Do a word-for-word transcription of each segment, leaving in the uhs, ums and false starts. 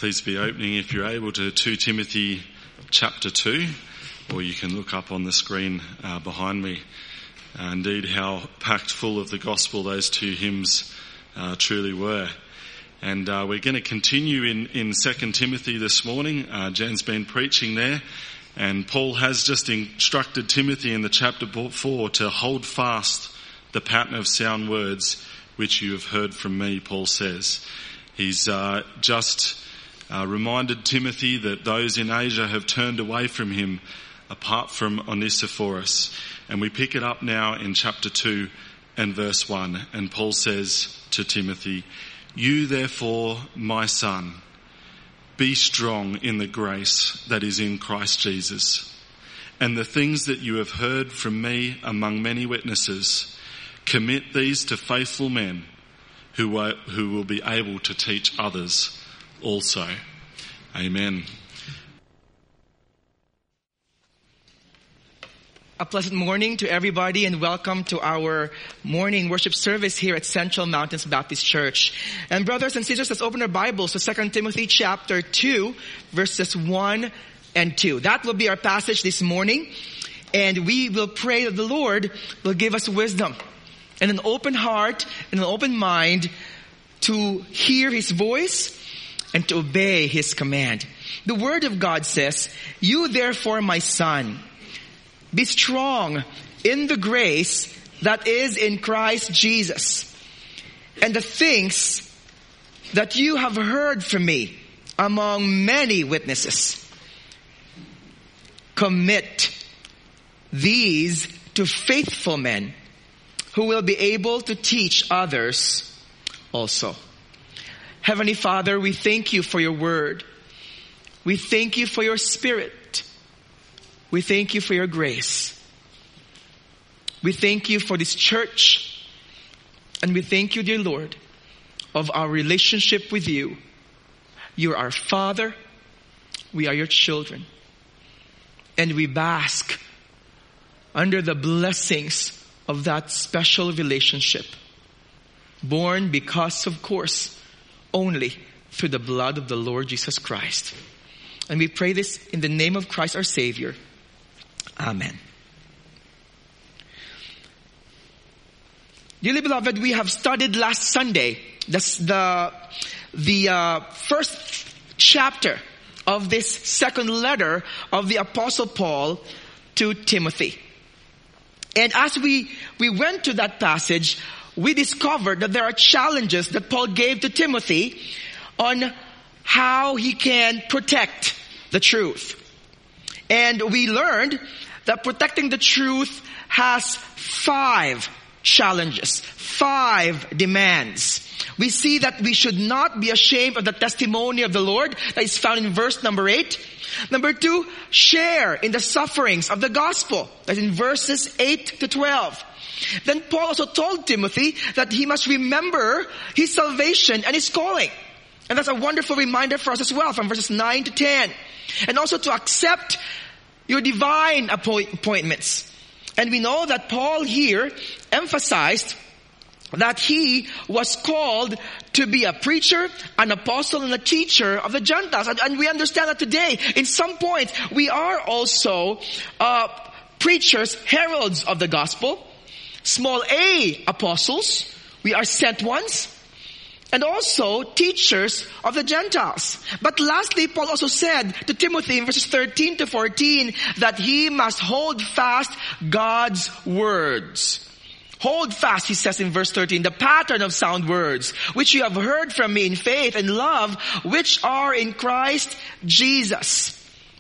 Please be opening, if you're able, to Second Timothy chapter two, or you can look up on the screen uh, behind me. Uh, indeed, how packed full of the gospel those two hymns uh, truly were. And uh, we're going to continue in, in Second Timothy this morning. Uh, Jan's been preaching there, and Paul has just instructed Timothy in the chapter four to hold fast the pattern of sound words which you have heard from me, Paul says. He's uh, just uh, reminded Timothy that those in Asia have turned away from him apart from Onesiphorus. And we pick it up now in chapter two and verse one. And Paul says to Timothy, "You therefore, my son, be strong in the grace that is in Christ Jesus. And the things that you have heard from me among many witnesses, commit these to faithful men who will, who will be able to teach others also." Amen. A pleasant morning to everybody, and welcome to our morning worship service here at Central Mountains Baptist Church. And brothers and sisters, let's open our Bibles to Second Timothy chapter two, verses one and two. That will be our passage this morning, and we will pray that the Lord will give us wisdom and an open heart and an open mind to hear His voice and to obey His command. The Word of God says, "You therefore, my son, be strong in the grace that is in Christ Jesus. And the things that you have heard from me among many witnesses, commit these to faithful men who will be able to teach others also." Heavenly Father, we thank you for your word. We thank you for your Spirit. We thank you for your grace. We thank you for this church. And we thank you, dear Lord, of our relationship with you. You are our Father. We are your children. And we bask under the blessings of that special relationship, born because, of course, only through the blood of the Lord Jesus Christ. And we pray this in the name of Christ our Savior. Amen. Dearly beloved, we have studied last Sunday the, the, the uh, first chapter of this second letter of the Apostle Paul to Timothy. And as we, we went to that passage, we discovered that there are challenges that Paul gave to Timothy on how he can protect the truth. And we learned that protecting the truth has five challenges, five demands. We see that we should not be ashamed of the testimony of the Lord that is found in verse number eight. Number two, share in the sufferings of the gospel. That's in verses eight to twelve. Then Paul also told Timothy that he must remember his salvation and his calling. And that's a wonderful reminder for us as well from verses nine to ten. And also to accept your divine appoint- appointments. And we know that Paul here emphasized that he was called to be a preacher, an apostle, and a teacher of the Gentiles. And, and we understand that today, in some points, we are also uh, preachers, heralds of the gospel, small a apostles, we are sent ones, and also teachers of the Gentiles. But lastly, Paul also said to Timothy in verses thirteen to fourteen that he must hold fast God's words. Hold fast, he says in verse thirteen, the pattern of sound words, which you have heard from me in faith and love, which are in Christ Jesus.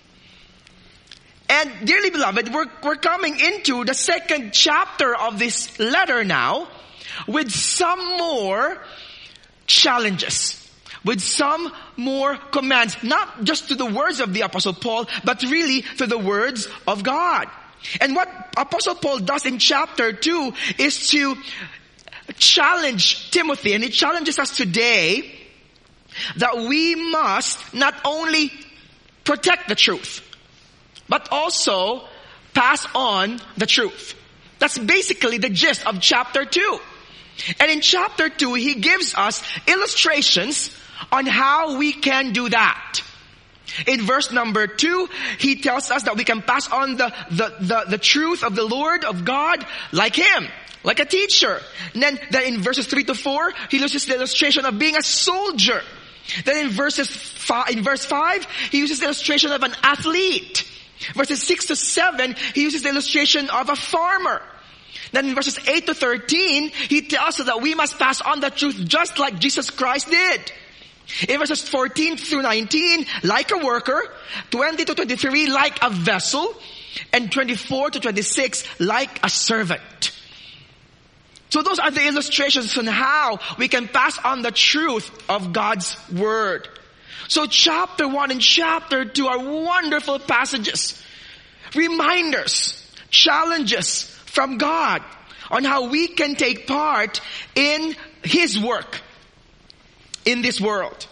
And dearly beloved, we're, we're coming into the second chapter of this letter now with some more challenges, with some more commands, not just to the words of the Apostle Paul, but really to the words of God. And what Apostle Paul does in chapter two is to challenge Timothy, and he challenges us today that we must not only protect the truth, but also pass on the truth. That's basically the gist of chapter two. And in chapter two, he gives us illustrations on how we can do that. In verse number two, he tells us that we can pass on the, the, the, the truth of the Lord, of God, like him, like a teacher. And then, then in verses three to four, he uses the illustration of being a soldier. Then in verses five, in verse five, he uses the illustration of an athlete. Verses six to seven, he uses the illustration of a farmer. Then in verses eight to thirteen, he tells us that we must pass on the truth just like Jesus Christ did. In verses fourteen through nineteen, like a worker. twenty to twenty-three, like a vessel. And twenty-four to twenty-six, like a servant. So those are the illustrations on how we can pass on the truth of God's Word. So chapter one and chapter two are wonderful passages. Reminders, challenges from God on how we can take part in His work in this world.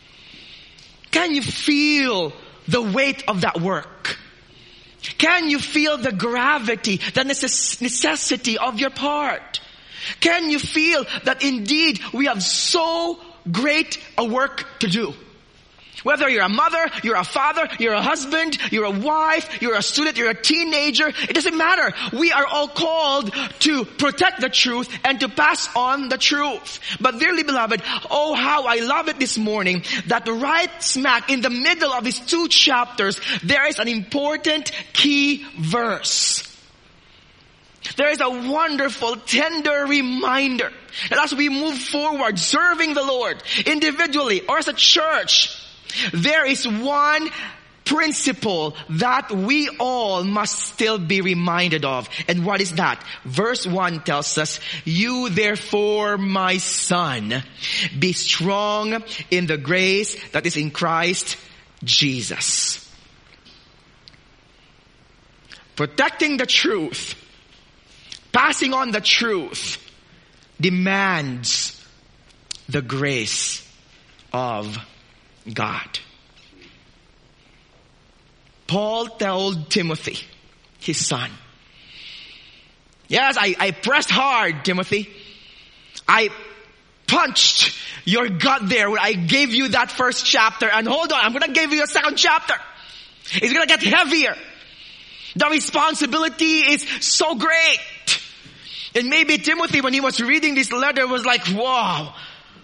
Can you feel the weight of that work? Can you feel the gravity, the necess- necessity of your part? Can you feel that indeed we have so great a work to do? Whether you're a mother, you're a father, you're a husband, you're a wife, you're a student, you're a teenager, it doesn't matter. We are all called to protect the truth and to pass on the truth. But dearly beloved, oh how I love it this morning that right smack in the middle of these two chapters, there is an important key verse. There is a wonderful, tender reminder that as we move forward, serving the Lord individually or as a church, there is one principle that we all must still be reminded of. And what is that? Verse one tells us, you therefore, my son, be strong in the grace that is in Christ Jesus. Protecting the truth, passing on the truth, demands the grace of God. Paul told Timothy, his son, yes, I, I pressed hard, Timothy. I punched your gut there when I gave you that first chapter. And hold on, I'm going to give you a second chapter. It's going to get heavier. The responsibility is so great. And maybe Timothy, when he was reading this letter, was like, wow,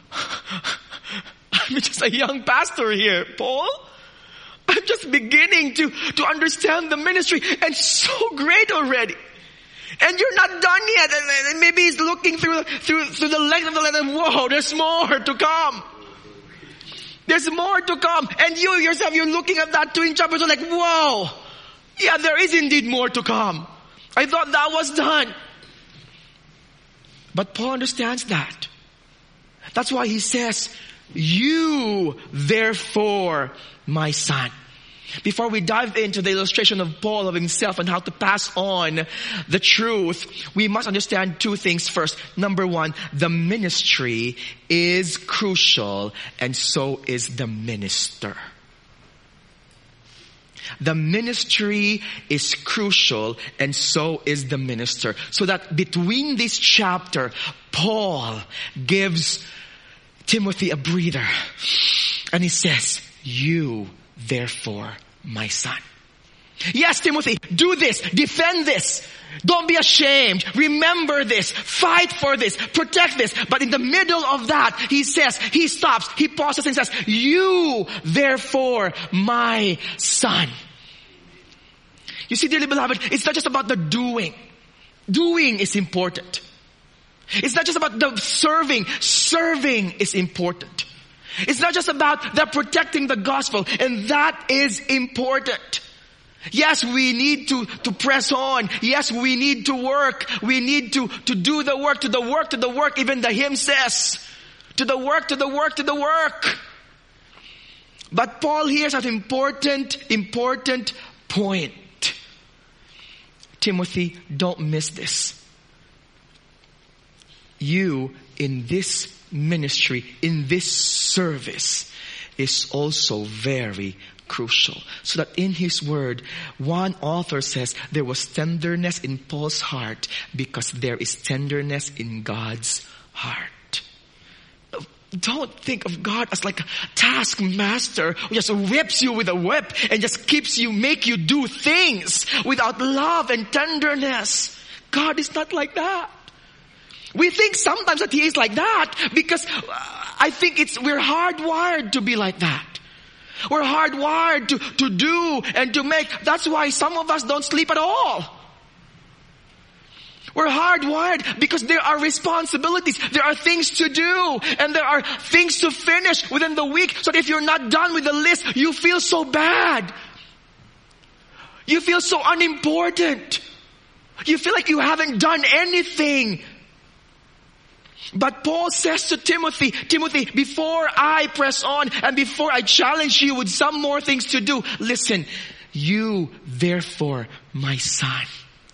I'm just a young pastor here, Paul. I'm just beginning to, to understand the ministry, and so great already. And you're not done yet. And maybe he's looking through, through, through the length of the letter, and whoa, there's more to come. There's more to come. And you yourself, you're looking at that two chapters, like, whoa, yeah, there is indeed more to come. I thought that was done. But Paul understands that. That's why he says, you therefore, my son. Before we dive into the illustration of Paul of himself and how to pass on the truth, we must understand two things first. Number one, the ministry is crucial, and so is the minister. The ministry is crucial, and so is the minister. So that between this chapter, Paul gives Timothy a breather. And he says, you, therefore, my son. Yes, Timothy, do this. Defend this. Don't be ashamed. Remember this. Fight for this. Protect this. But in the middle of that, he says, he stops, he pauses and says, you, therefore, my son. You see, dearly beloved, it's not just about the doing. Doing is important. It's not just about the serving. Serving is important. It's not just about the protecting the gospel, and that is important. Yes, we need to, to press on. Yes, we need to work. We need to, to do the work, to the work, to the work. Even the hymn says, to the work, to the work, to the work. But Paul here has an important, important point. Timothy, don't miss this. You, in this ministry, in this service, is also very crucial. So that in his word, one author says there was tenderness in Paul's heart because there is tenderness in God's heart. Don't think of God as like a taskmaster who just whips you with a whip and just keeps you, make you do things without love and tenderness. God is not like that. We think sometimes that He is like that because I think it's, we're hardwired to be like that. We're hardwired to, to do and to make. That's why some of us don't sleep at all. We're hardwired because there are responsibilities. There are things to do. And there are things to finish within the week. So that if you're not done with the list, you feel so bad. You feel so unimportant. You feel like you haven't done anything. But Paul says to Timothy, Timothy, before I press on and before I challenge you with some more things to do, listen, you therefore, my son.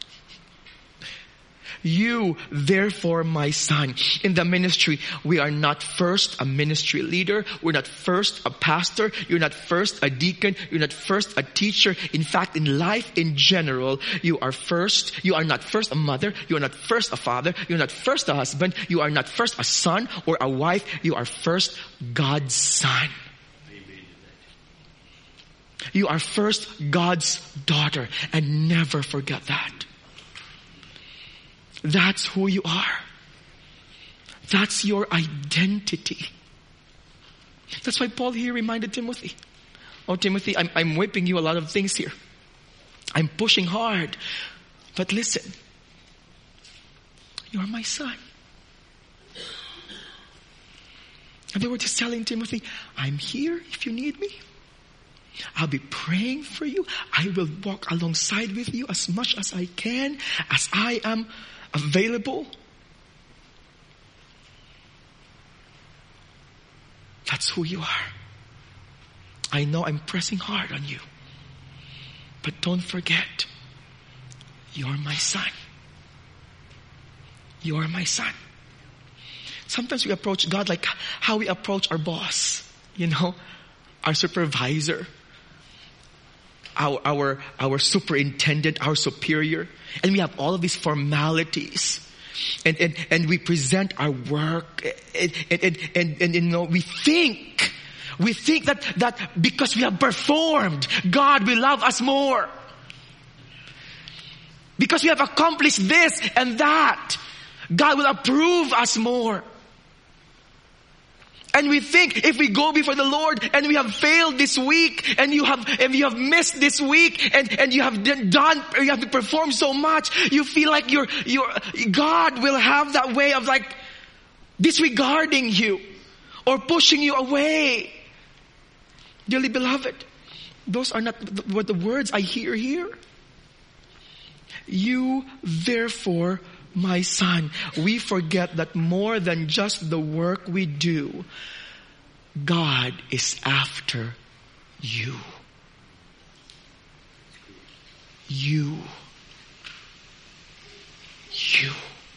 You, therefore, my son. In the ministry, we are not first a ministry leader. We're not first a pastor. You're not first a deacon. You're not first a teacher. In fact, in life in general, you are first. You are not first a mother. You are not first a father. You're not first a husband. You are not first a son or a wife. You are first God's son. You are first God's daughter. And never forget that. That's who you are. That's your identity. That's why Paul here reminded Timothy. Oh, Timothy, I'm, I'm whipping you a lot of things here. I'm pushing hard. But listen, you're my son. And they were just telling Timothy, I'm here if you need me. I'll be praying for you. I will walk alongside with you as much as I can, as I am available. That's who you are. I know I'm pressing hard on you. But don't forget, you're my son. You're my son. Sometimes we approach God like how we approach our boss, you know, our supervisor, our, our, our superintendent, our superior. And we have all of these formalities. And, and, and we present our work. And, and, and, and, and you know, we think, we think that, that because we have performed, God will love us more. Because we have accomplished this and that, God will approve us more. And we think if we go before the Lord and we have failed this week and you have, and you have missed this week and, and you have done, you have performed so much, you feel like you're, you're, God will have that way of like disregarding you or pushing you away. Dearly beloved, those are not what the words I hear here. You therefore, my son. We forget that more than just the work we do, God is after you. You. You.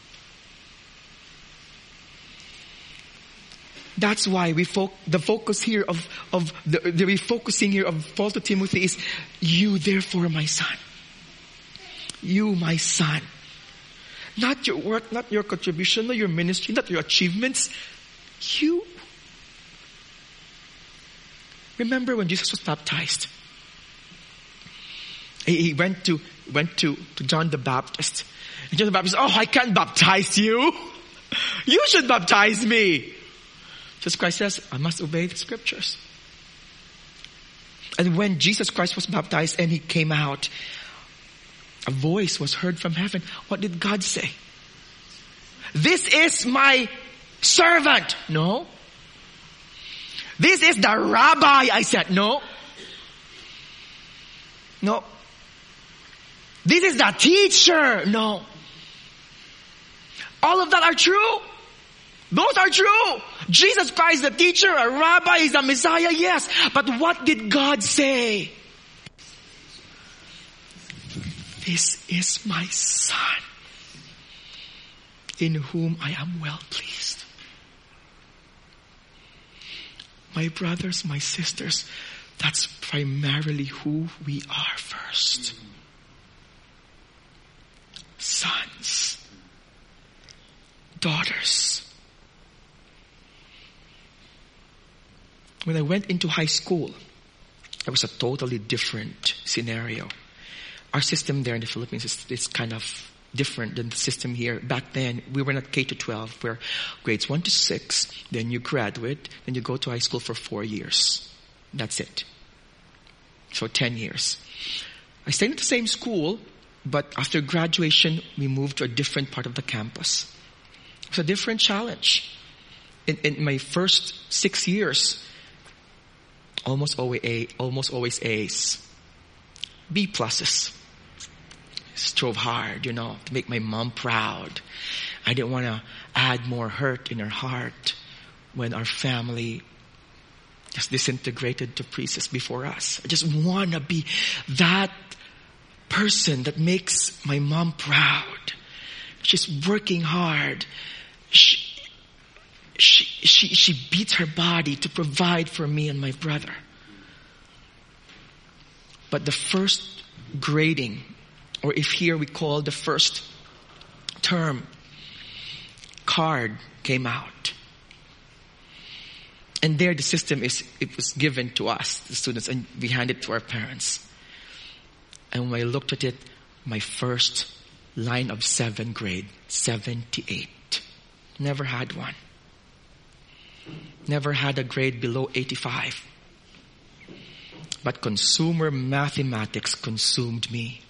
That's why we fo- the focus here of, of the, the refocusing here of Paul to Timothy is, you therefore, my son. You, my son. Not your work, not your contribution, not your ministry, not your achievements. You. Remember when Jesus was baptized? He, he went to went to, to John the Baptist. And John the Baptist said, oh, I can't baptize you. You should baptize me. Jesus Christ says, I must obey the scriptures. And when Jesus Christ was baptized and he came out, a voice was heard from heaven. What did God say? This is my servant. No. This is the rabbi, I said. No. No. This is the teacher. No. All of that are true. Those are true. Jesus Christ, the teacher, a rabbi, is the Messiah, yes. But what did God say? This is my son, in whom I am well pleased. My brothers, my sisters, that's primarily who we are first. Sons, daughters. When I went into high school, it was a totally different scenario. Our system there in the Philippines is, is kind of different than the system here. Back then, we were not K to twelve, where grades one to six, then you graduate, then you go to high school for four years. That's it. So ten years. I stayed at the same school, but after graduation, we moved to a different part of the campus. It was a different challenge. In, in my first six years, almost always A, almost always A's, B pluses. Strove hard, you know, to make my mom proud. I didn't want to add more hurt in her heart when our family just disintegrated to pieces before us. I just want to be that person that makes my mom proud. She's working hard. She, she, she, she beats her body to provide for me and my brother. But the first grading, or if here we call the first term, card came out. And there the system is, it was given to us, the students, and we handed it to our parents. And when I looked at it, my first line of seven grade, seventy-eight. Never had one. Never had a grade below eighty-five. But consumer mathematics consumed me.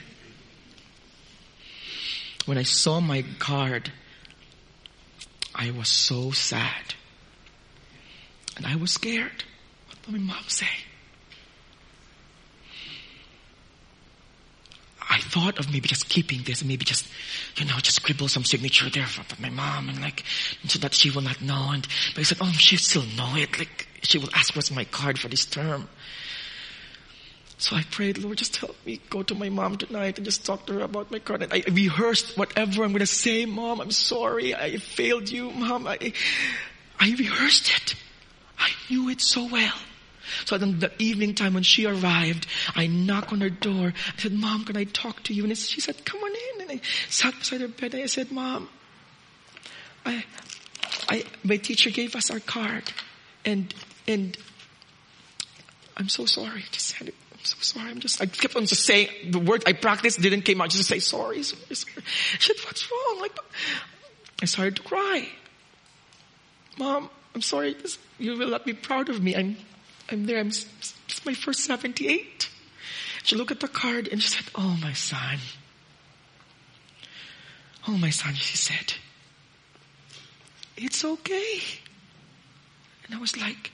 When I saw my card, I was so sad. And I was scared. What will my mom say? I thought of maybe just keeping this and maybe just, you know, just scribble some signature there for, for my mom and like, so that she will not know. And, but I said, oh, she'll still know it. Like, she will ask what's my card for this term. So I prayed, Lord, just help me go to my mom tonight and just talk to her about my card. And I rehearsed whatever I'm going to say. Mom, I'm sorry. I failed you. Mom, I, I rehearsed it. I knew it so well. So then the evening time when she arrived, I knocked on her door. I said, Mom, can I talk to you? And she said, come on in. And I sat beside her bed and I said, Mom, I, I, my teacher gave us our card. And, and I'm so sorry. I just said it. I'm so sorry. I'm just, I kept on just saying the word I practiced didn't come out. Just to say sorry, sorry, sorry. She said, what's wrong? Like, I started to cry. Mom, I'm sorry. You will not be proud of me. I'm, I'm there. I'm, it's my first seventy-eight. She looked at the card and she said, oh, my son. Oh, my son, she said, it's okay. And I was like,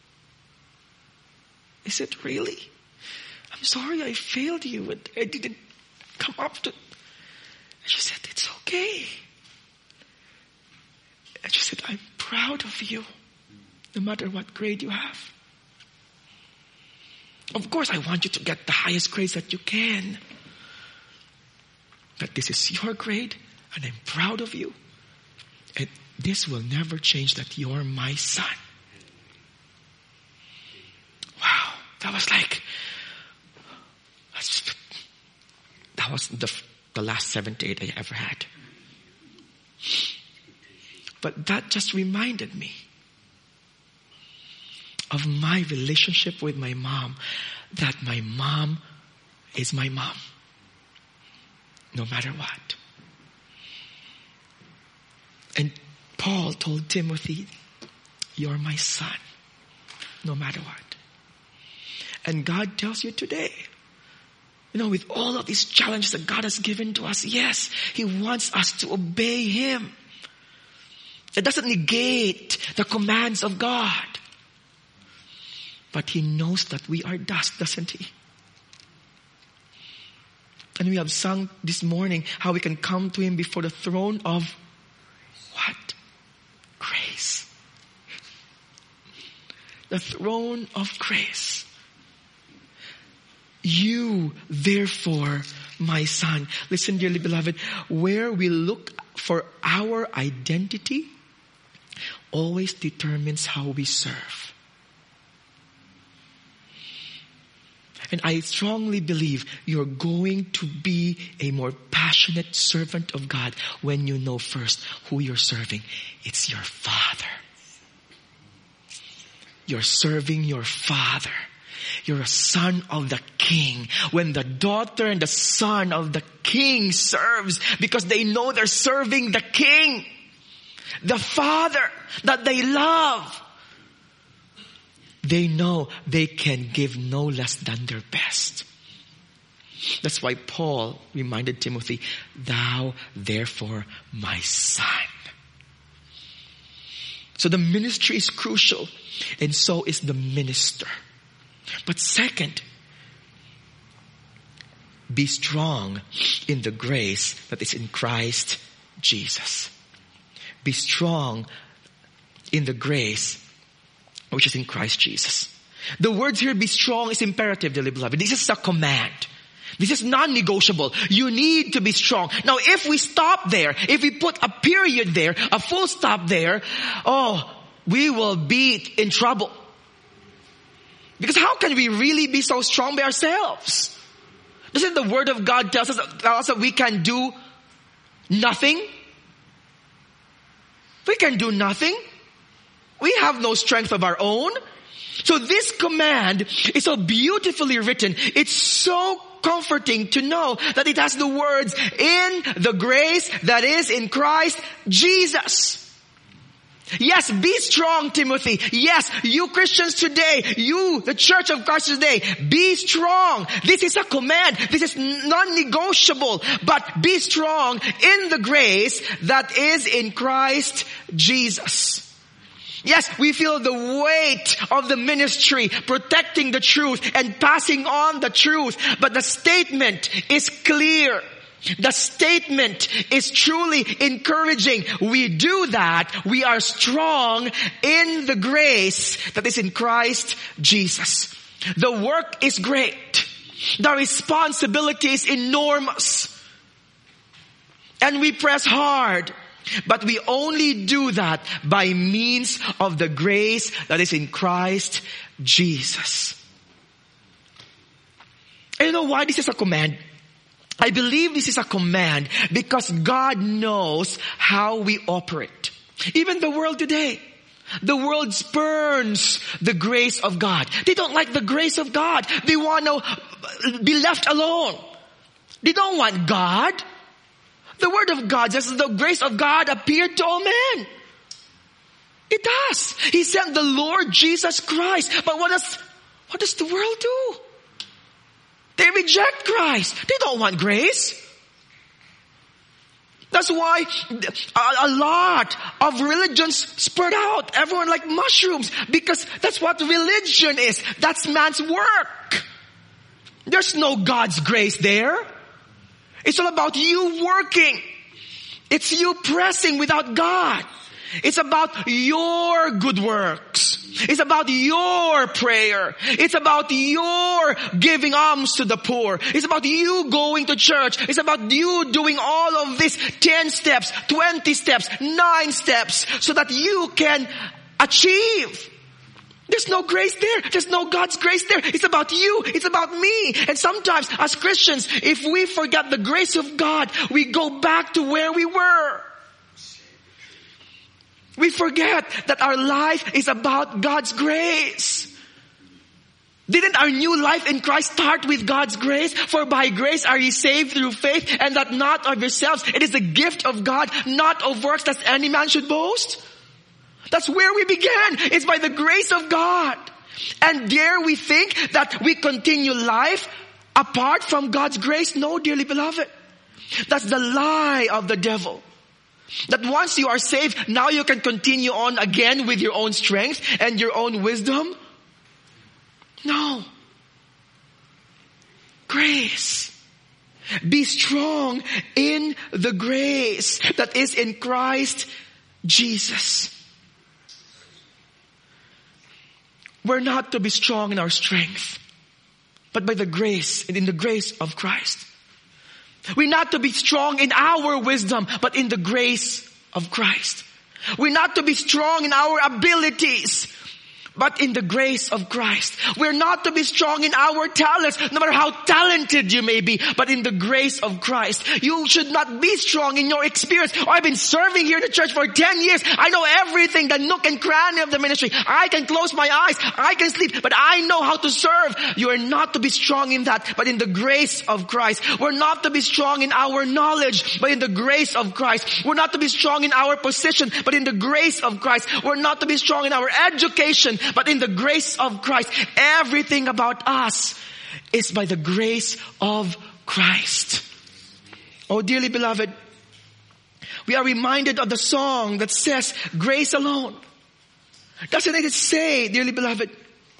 is it really? I'm sorry I failed you and I didn't come up to... And she said, it's okay. And she said, I'm proud of you, no matter what grade you have. Of course, I want you to get the highest grades that you can. But this is your grade, and I'm proud of you. And this will never change that you're my son. Wow, that was like... That was the, the last seventy-eight I ever had. But that just reminded me of my relationship with my mom, that my mom is my mom, no matter what. And Paul told Timothy, you're my son, no matter what. And God tells you today, you know, with all of these challenges that God has given to us, yes, He wants us to obey Him. It doesn't negate the commands of God. But He knows that we are dust, doesn't He? And we have sung this morning how we can come to Him before the throne of what? Grace. The throne of grace. You, therefore, my son. Listen, dearly beloved, where we look for our identity always determines how we serve. And I strongly believe you're going to be a more passionate servant of God when you know first who you're serving. It's your Father. you're serving your father. You're a son of the king. When the daughter and the son of the king serves, because they know they're serving the king, the father that they love, they know they can give no less than their best. That's why Paul reminded Timothy, thou therefore my son. So the ministry is crucial, and so is the minister. But second, be strong in the grace that is in Christ Jesus. Be strong in the grace which is in Christ Jesus. The words here, be strong, is imperative, dearly beloved. This is a command. This is non-negotiable. You need to be strong. Now, if we stop there, if we put a period there, a full stop there, oh, we will be in trouble. Because how can we really be so strong by ourselves? Doesn't the Word of God tell us, tell us that we can do nothing? We can do nothing. We have no strength of our own. So this command is so beautifully written. It's so comforting to know that it has the words, in the grace that is in Christ Jesus. Yes, be strong, Timothy. Yes, you Christians today, you, the Church of Christ today, be strong. This is a command. This is non-negotiable. But be strong in the grace that is in Christ Jesus. Yes, we feel the weight of the ministry, protecting the truth and passing on the truth. But the statement is clear. The statement is truly encouraging. We do that. We are strong in the grace that is in Christ Jesus. The work is great. The responsibility is enormous. And we press hard. But we only do that by means of the grace that is in Christ Jesus. And you know why this is a command? I believe this is a command because God knows how we operate. Even the world today, the world spurns the grace of God. They don't like the grace of God. They want to be left alone. They don't want God. The Word of God says the grace of God appeared to all men. It does. He sent the Lord Jesus Christ. But what does, what does the world do? They reject Christ. They don't want grace. That's why a lot of religions spread out. Everyone like mushrooms. Because that's what religion is. That's man's work. There's no God's grace there. It's all about you working. It's you pressing without God. It's about your good works. It's about your prayer. It's about your giving alms to the poor. It's about you going to church. It's about you doing all of this ten steps, twenty steps, nine steps so that you can achieve. There's no grace there. There's no God's grace there. It's about you. It's about me. And sometimes as Christians, if we forget the grace of God, we go back to where we were. We forget that our life is about God's grace. Didn't our new life in Christ start with God's grace? For by grace are ye saved through faith, and that not of yourselves. It is the gift of God, not of works, that any man should boast. That's where we began. It's by the grace of God. And dare we think that we continue life apart from God's grace? No, dearly beloved. That's the lie of the devil. That once you are saved, now you can continue on again with your own strength and your own wisdom. No. Grace. Be strong in the grace that is in Christ Jesus. We're not to be strong in our strength, but by the grace and in the grace of Christ. We're not to be strong in our wisdom, but in the grace of Christ. We're not to be strong in our abilities, but in the grace of Christ. We're not to be strong in our talents, no matter how talented you may be, but in the grace of Christ. You should not be strong in your experience. Oh, I've been serving here in the church for ten years. I know everything, the nook and cranny of the ministry. I can close my eyes. I can sleep, but I know how to serve. You are not to be strong in that, but in the grace of Christ. We're not to be strong in our knowledge, but in the grace of Christ. We're not to be strong in our position, but in the grace of Christ. We're not to be strong in our education, but in the grace of Christ. Everything about us is by the grace of Christ. Oh, dearly beloved, we are reminded of the song that says, grace alone. Doesn't it say, dearly beloved,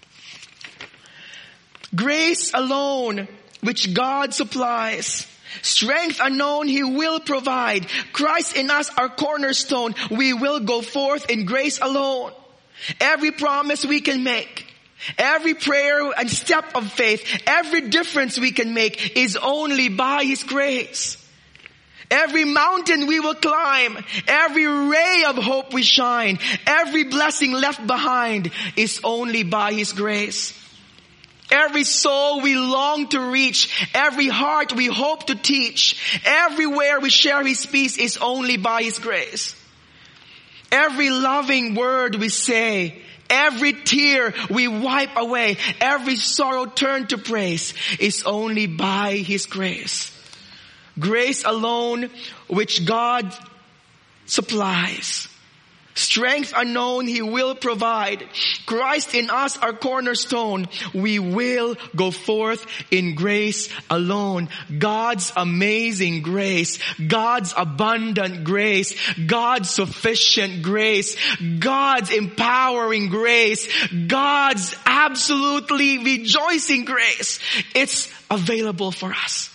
grace alone which God supplies. Strength unknown He will provide. Christ in us our cornerstone. We will go forth in grace alone. Every promise we can make, every prayer and step of faith, every difference we can make is only by His grace. Every mountain we will climb, every ray of hope we shine, every blessing left behind is only by His grace. Every soul we long to reach, every heart we hope to teach, everywhere we share His peace is only by His grace. Every loving word we say, every tear we wipe away, every sorrow turned to praise is only by His grace. Grace alone which God supplies. Strength unknown He will provide. Christ in us our cornerstone. We will go forth in grace alone. God's amazing grace. God's abundant grace. God's sufficient grace. God's empowering grace. God's absolutely rejoicing grace. It's available for us.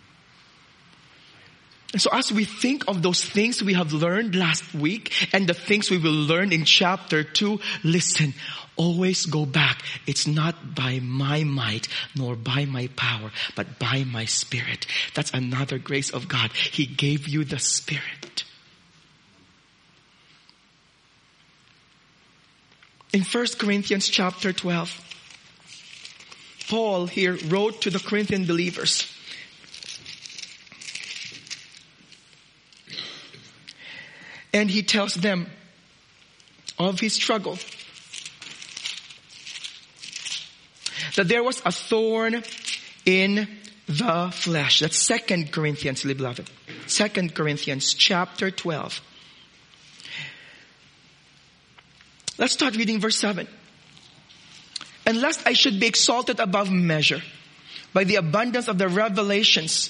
And so as we think of those things we have learned last week and the things we will learn in chapter two, listen, always go back. It's not by my might nor by my power, but by my Spirit. That's another grace of God. He gave you the Spirit. In First Corinthians chapter twelve, Paul here wrote to the Corinthian believers. And he tells them of his struggle. That there was a thorn in the flesh. That's Second Corinthians, beloved. Second Corinthians chapter twelve. Let's start reading verse seven. And lest I should be exalted above measure by the abundance of the revelations,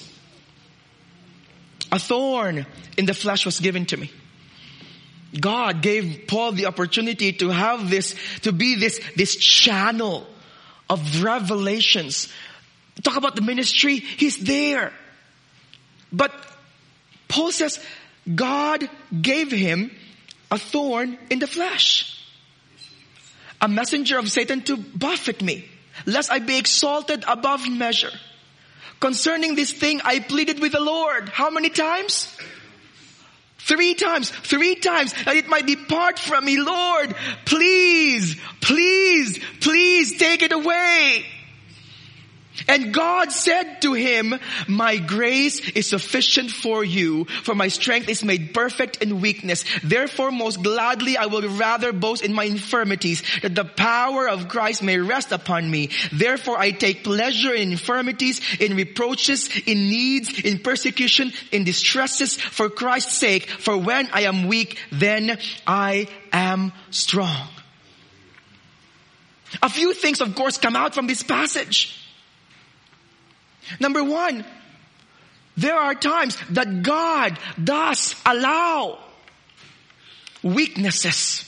a thorn in the flesh was given to me. God gave Paul the opportunity to have this, to be this, this channel of revelations. Talk about the ministry, he's there. But Paul says, God gave him a thorn in the flesh. A messenger of Satan to buffet me, lest I be exalted above measure. Concerning this thing, I pleaded with the Lord. How many times? Three times, three times, that it might depart from me. Lord, please, please, please take it away. And God said to him, my grace is sufficient for you, for my strength is made perfect in weakness. Therefore, most gladly I will rather boast in my infirmities, that the power of Christ may rest upon me. Therefore, I take pleasure in infirmities, in reproaches, in needs, in persecution, in distresses, for Christ's sake. For when I am weak, then I am strong. A few things, of course, come out from this passage. Number one, there are times that God does allow weaknesses.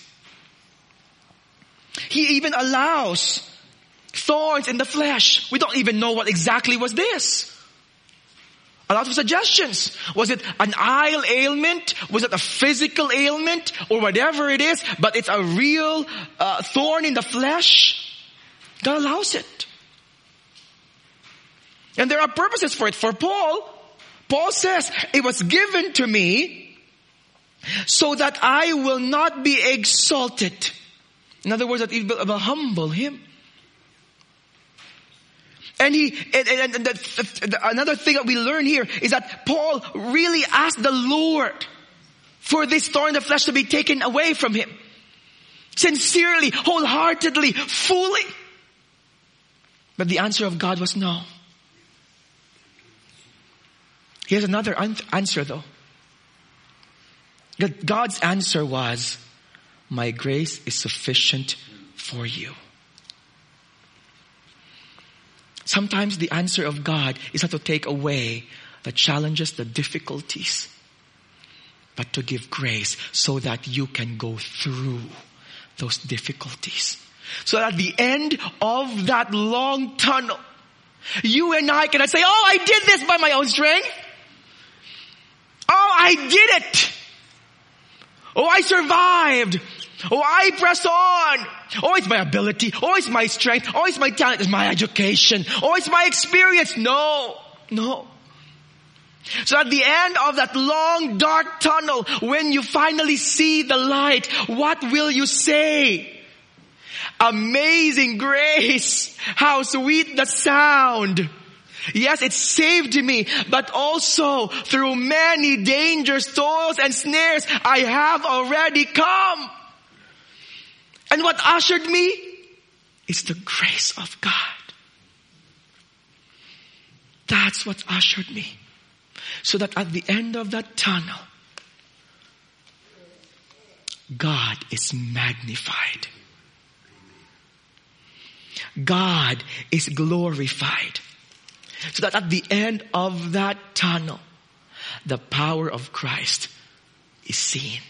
He even allows thorns in the flesh. We don't even know what exactly was this. A lot of suggestions. Was it an eye ailment? Was it a physical ailment? Or whatever it is, but it's a real uh, thorn in the flesh. God allows it. And there are purposes for it. For Paul, Paul says, it was given to me so that I will not be exalted In other words, that it will humble him. And he, and, and, and the, the, the, another thing that we learn here is that Paul really asked the Lord for this thorn in the flesh to be taken away from him. Sincerely, wholeheartedly, fully. But the answer of God was no. Here's another un- answer though. God's answer was, my grace is sufficient for you. Sometimes the answer of God is not to take away the challenges, the difficulties, but to give grace so that you can go through those difficulties. So that at the end of that long tunnel, you and I can say, oh, I did this by my own strength. Oh, I did it. Oh, I survived. Oh, I press on. Oh, it's my ability. Oh, it's my strength. Oh, it's my talent. It's my education. Oh, it's my experience. No, no. So at the end of that long dark tunnel, when you finally see the light, what will you say? Amazing grace. How sweet the sound. Yes, it saved me, but also through many dangers, toils, and snares, I have already come. And what ushered me is the grace of God. That's what ushered me. So that at the end of that tunnel, God is magnified. God is glorified. So that at the end of that tunnel, the power of Christ is seen.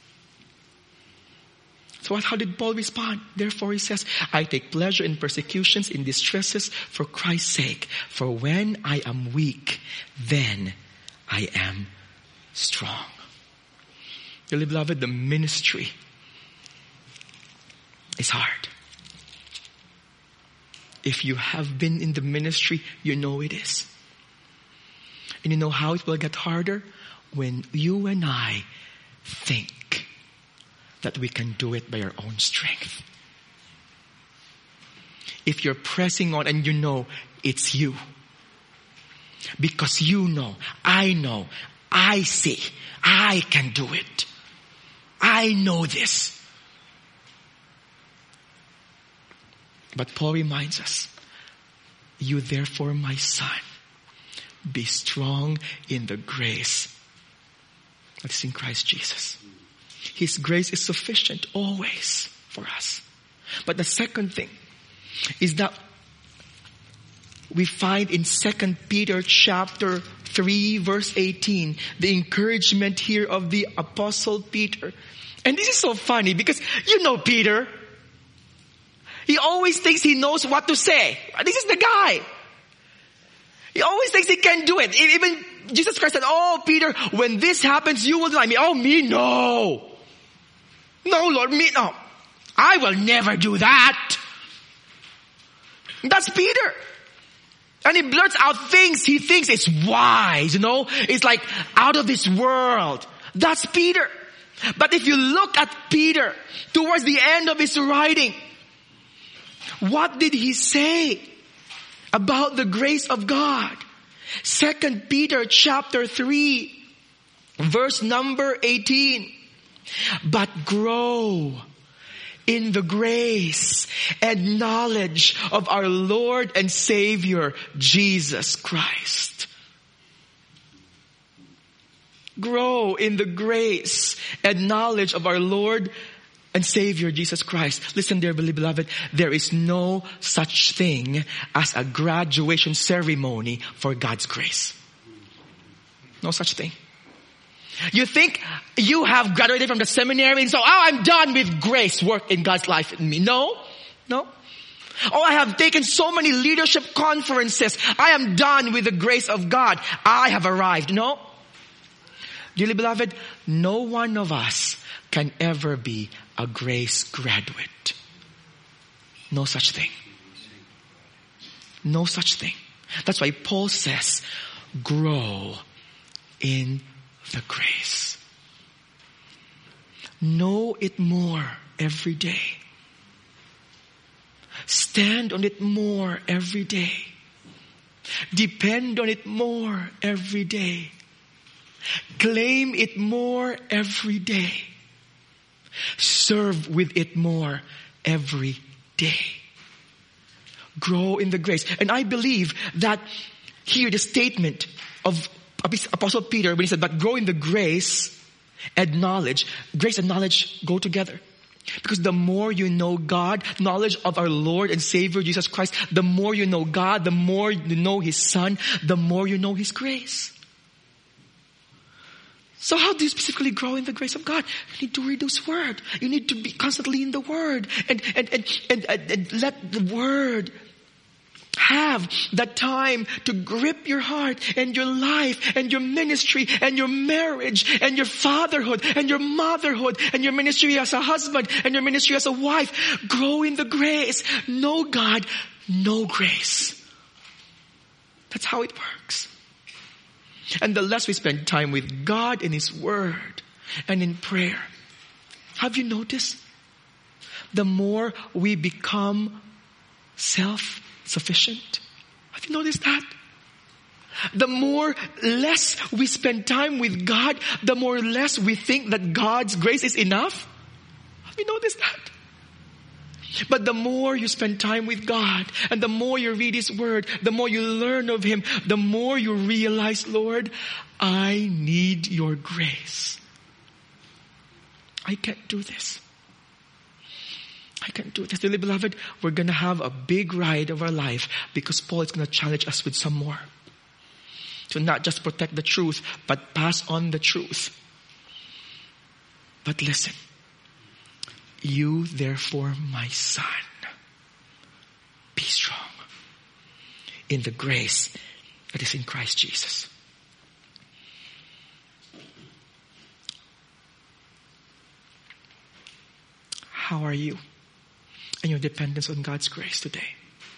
So what, how did Paul respond? Therefore he says, I take pleasure in persecutions, in distresses for Christ's sake. For when I am weak, then I am strong. Dearly beloved, the ministry is hard. If you have been in the ministry, you know it is. And you know how it will get harder? When you and I think that we can do it by our own strength. If you're pressing on and you know it's you. Because you know, I know, I see, I can do it. I know this. But Paul reminds us, you therefore, my son, be strong in the grace that is in Christ Jesus. His grace is sufficient always for us. But the second thing is that we find in Second Peter chapter three verse eighteen, the encouragement here of the Apostle Peter. And this is so funny because you know Peter. He always thinks he knows what to say. This is the guy. He always thinks he can do it. Even Jesus Christ said, oh Peter, when this happens, you will deny me. Oh me, no. No Lord, me, no. I will never do that. That's Peter. And he blurts out things he thinks is wise, you know. It's like out of this world. That's Peter. But if you look at Peter towards the end of his writing, what did he say about the grace of God? Second Peter chapter three, verse number eighteen. But grow in the grace and knowledge of our Lord and Savior, Jesus Christ. Grow in the grace and knowledge of our Lord and Savior, Jesus Christ. Listen, dear beloved, there is no such thing as a graduation ceremony for God's grace. No such thing. You think you have graduated from the seminary and so, oh, I'm done with grace work in God's life in me. No, no. Oh, I have taken so many leadership conferences. I am done with the grace of God. I have arrived. No. Dearly beloved, no one of us can ever be a grace graduate. No such thing. No such thing. That's why Paul says, grow in the grace. Know it more every day. Stand on it more every day. Depend on it more every day. Claim it more every day. Serve with it more every day. Grow in the grace. And I believe that here the statement of Apostle Peter when he said, but grow in the grace and knowledge. Grace and knowledge go together. Because the more you know God, knowledge of our Lord and Savior Jesus Christ, the more you know God, the more you know His Son, the more you know His grace. So how do you specifically grow in the grace of God? You need to read His Word. You need to be constantly in the Word. And, and, and, and, and, and let the Word have that time to grip your heart and your life and your ministry and your marriage and your fatherhood and your motherhood and your ministry as a husband and your ministry as a wife. Grow in the grace. Know God, know grace. That's how it works. And the less we spend time with God in His Word and in prayer, have you noticed? The more we become self-sufficient. Have you noticed that? The more less we spend time with God, the more less we think that God's grace is enough. Have you noticed that? But the more you spend time with God and the more you read His Word, the more you learn of Him, the more you realize, Lord, I need your grace. I can't do this. I can't do this. Dearly beloved, we're going to have a big ride of our life because Paul is going to challenge us with some more. To not just protect the truth, but pass on the truth. But listen. You, therefore, my son, be strong in the grace that is in Christ Jesus. How are you and your dependence on God's grace today?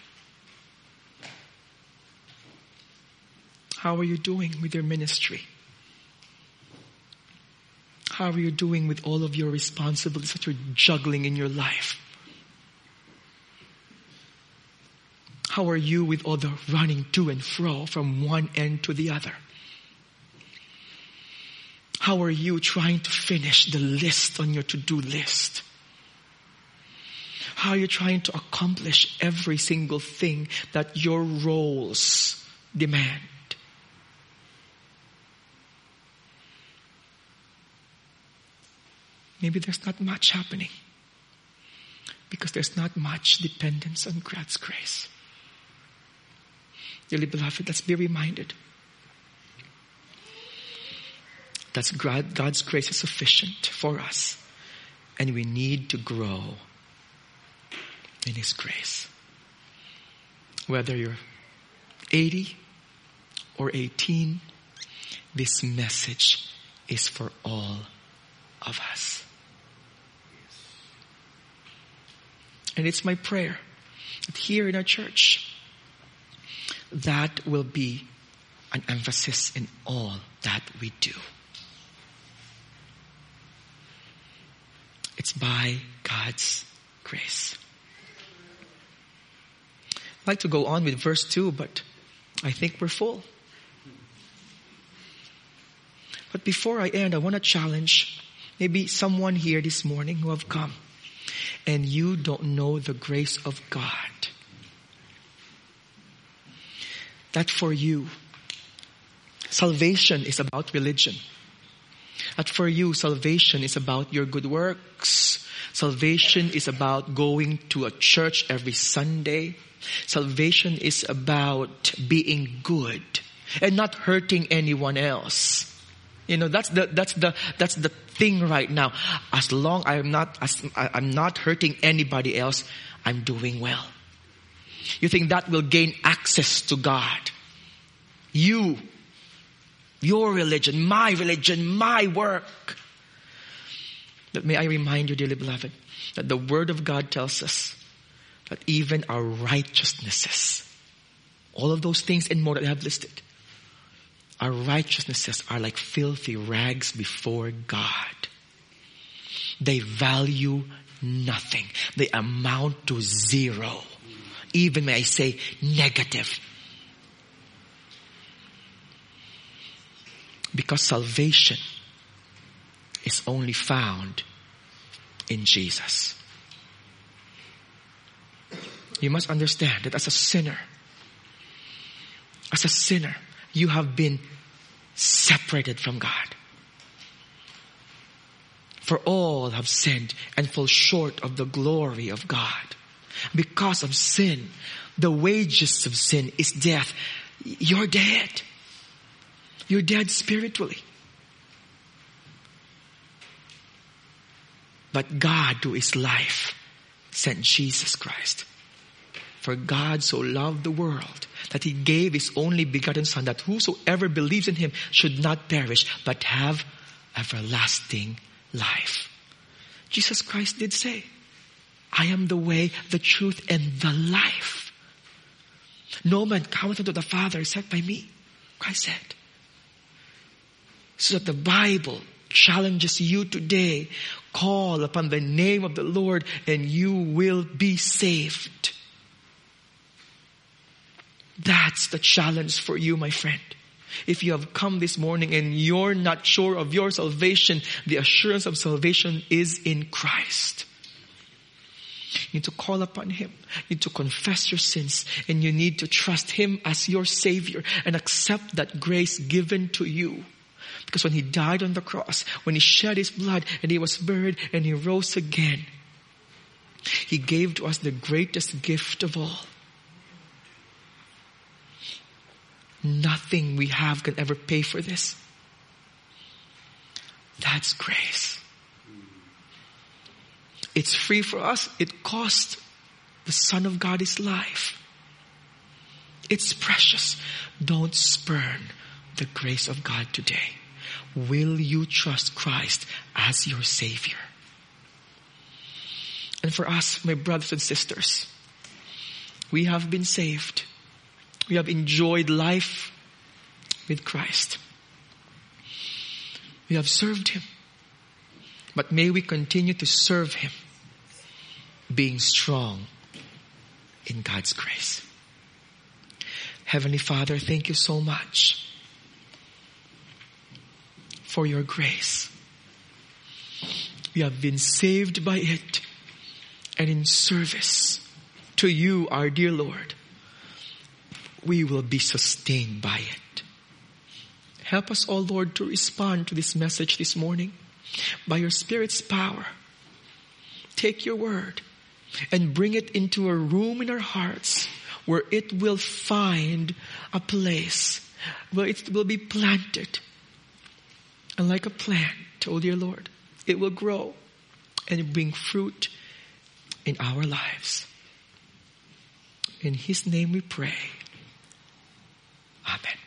How are you doing with your ministry? How are you doing with all of your responsibilities that you're juggling in your life? How are you with all the running to and fro from one end to the other? How are you trying to finish the list on your to-do list? How are you trying to accomplish every single thing that your roles demand? Maybe there's not much happening because there's not much dependence on God's grace. Dearly beloved, let's be reminded that God's grace is sufficient for us and we need to grow in His grace. Whether you're eighty or eighteen, this message is for all of us. And it's my prayer that here in our church, that will be an emphasis in all that we do. It's by God's grace. I'd like to go on with verse two, but I think we're full. But before I end, I want to challenge maybe someone here this morning who have come and you don't know the grace of God. That for you, salvation is about religion. That for you, salvation is about your good works. Salvation is about going to a church every Sunday. Salvation is about being good and not hurting anyone else. You know, that's the, that's the, that's the thing right now. As long I'm not, as, I'm not hurting anybody else, I'm doing well. You think that will gain access to God? You, your religion, my religion, my work. But may I remind you, dearly beloved, that the Word of God tells us that even our righteousnesses, all of those things and more that I have listed, our righteousnesses are like filthy rags before God. They value nothing. They amount to zero even, may I say, negative. Because salvation is only found in Jesus. You must understand that as a sinner, as a sinner, you have been separated from God. For all have sinned and fall short of the glory of God. Because of sin, the wages of sin is death. You're dead. You're dead spiritually. But God, through His life, sent Jesus Christ. For God so loved the world that He gave His only begotten Son, that whosoever believes in Him should not perish, but have everlasting life. Jesus Christ did say, I am the way, the truth, and the life. No man cometh unto the Father except by me, Christ said. So that the Bible challenges you today. Call upon the name of the Lord and you will be saved. That's the challenge for you, my friend. If you have come this morning and you're not sure of your salvation, the assurance of salvation is in Christ. You need to call upon Him. You need to confess your sins. And you need to trust Him as your Savior and accept that grace given to you. Because when He died on the cross, when He shed His blood and He was buried and He rose again, He gave to us the greatest gift of all. Nothing we have can ever pay for this. That's grace. It's free for us. It cost the Son of God His life. It's precious. Don't spurn the grace of God today. Will you trust Christ as your Savior? And for us, my brothers and sisters, we have been saved. We have enjoyed life with Christ. We have served Him. But may we continue to serve Him, being strong in God's grace. Heavenly Father, thank you so much for your grace. We have been saved by it and in service to you, our dear Lord. We will be sustained by it. Help us, oh Lord, to respond to this message this morning by your Spirit's power. Take your word and bring it into a room in our hearts where it will find a place, where it will be planted. And like a plant, oh dear Lord, it will grow and bring fruit in our lives. In His name we pray. Amen.